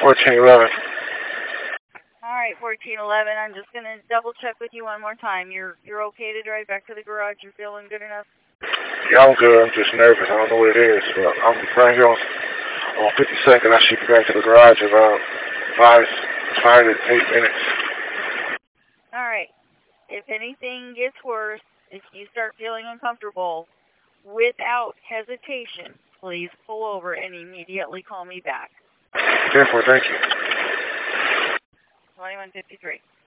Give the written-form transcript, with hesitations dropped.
1411. All right, 1411. I'm just going to double check with you one more time. You're okay to drive back to the garage? You're feeling good enough? Yeah, I'm good. I'm just nervous. I don't know what it is, but I'm right here on 52nd. I should be back to the garage in about 5 to 8 minutes. All right. If anything gets worse, if you start feeling uncomfortable, without hesitation, please pull over and immediately call me back. Therefore, thank you. 2153.